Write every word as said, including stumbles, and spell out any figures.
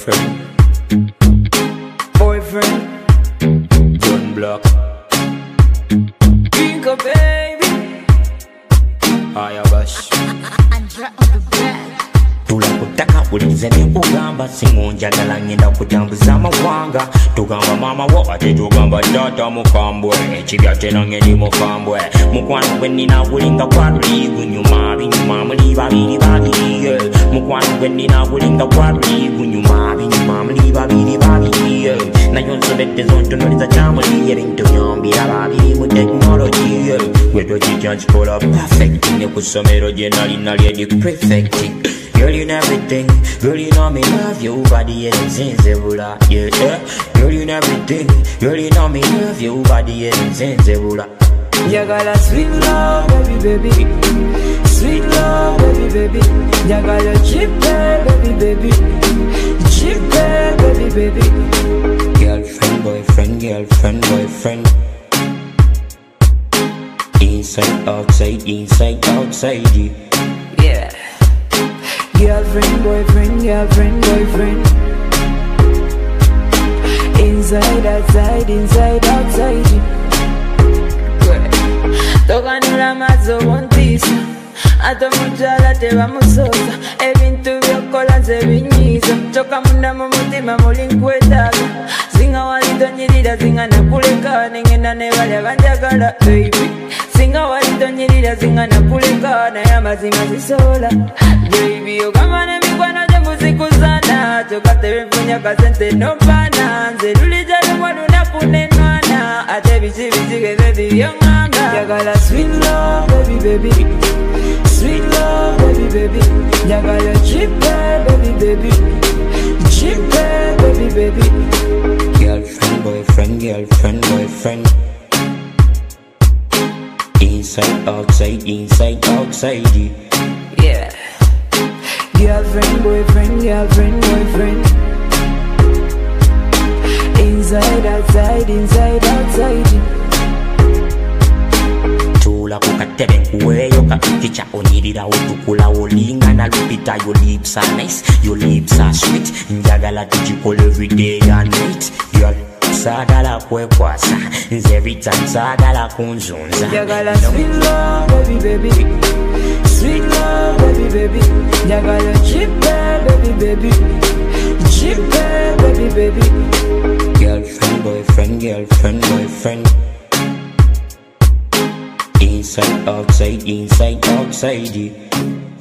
girlfriend, boyfriend, John Block, Bingo baby, Ayabash. Tula kutaka ulize ni kugamba singo njagala ngenda kutambuza amawanga tugamba mama wo ate tugamba tata mukambwe ekibya tena ngeni mufambwe mukwano gwe nina gulinga kwali gunyuma binyuma muli babiri babiri mukwano gwe nina gulinga kwali gunyuma binyuma muli babiri babiri nayo nsobedde zontonoliza kyamuli ebintu byombira babiri mu technology gwe tokitya kikola perfect ne ku ssomero gye nali nali edi perfect. Girl, you know everything. Girl, you know me love you. Body is insensible. Yeah, yeah. Girl, you know everything. Girl, you know me love you. Body is insensible. You got a sweet love, baby, baby. Sweet love, baby, baby. You got a cheap baby, baby. Cheap baby, baby. Girlfriend, boyfriend, girlfriend, boyfriend. Inside, outside, inside, outside. Yeah. Girlfriend, boyfriend, girlfriend, boyfriend. Inside, outside, inside, outside. Toganula mazo wontisa ato mujala teba musoza ebintu byokola nze binyiza toka munda mu mutima muli nkwetaaga singa walitonyirira singa nakuleka nengenda ne bali abanjagala baby singa walitonyirira singa nakuleka naye amazima zisola baby ogamba n'emikwano gye muzikuzana tokatebe nfunya kasente nopana nze lulija lumu lunaku nenwana ate biki bikigeze bibyongamba yagala sweet love baby baby sweet love baby baby yagala cheap baby baby cheap baby baby. Girlfriend, boyfriend, girlfriend, boyfriend. Inside, outside, inside, outside. Yeah. Girlfriend, boyfriend, girlfriend, boyfriend. Inside, outside, inside, outside. Tula kukatebe nkuweyo kakicha onyirira otukula olingana lupita. Your lips are nice, your lips are sweet. Njagala tujikole every day and night. Girl, sagala kwekwasa nze every time sagala kunzunza. Yagala sweet love baby baby, sweet love baby baby. Yagala cheap baby baby, cheap baby baby. Girlfriend, boyfriend, girlfriend, boyfriend. Inside, outside, inside, outside.